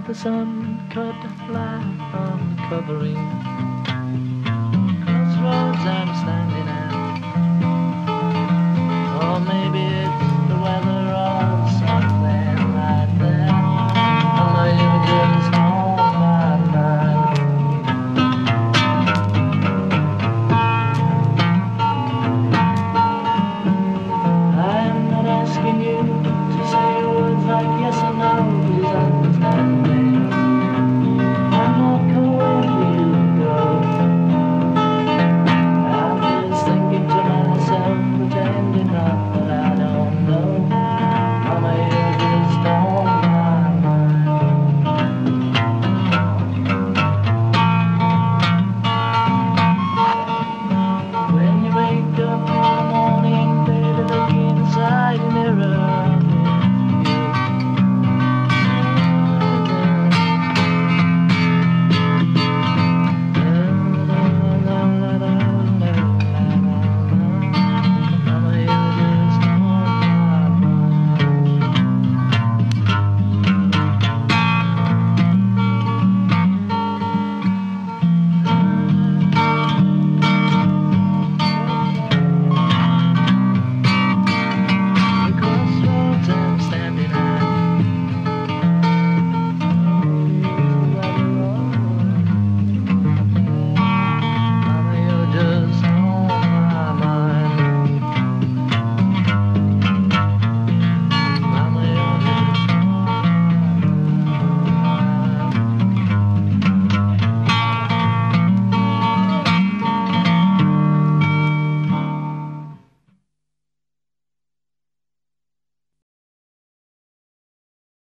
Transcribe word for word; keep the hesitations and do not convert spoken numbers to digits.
the sun could lie uncovering crossroads I'm standing at. Or maybe it's the weather or something like that. Although you just know my mind. I'm not asking you to say words like yes or no, please understand me. I'm not calling you go. I'm just thinking to myself, pretending not.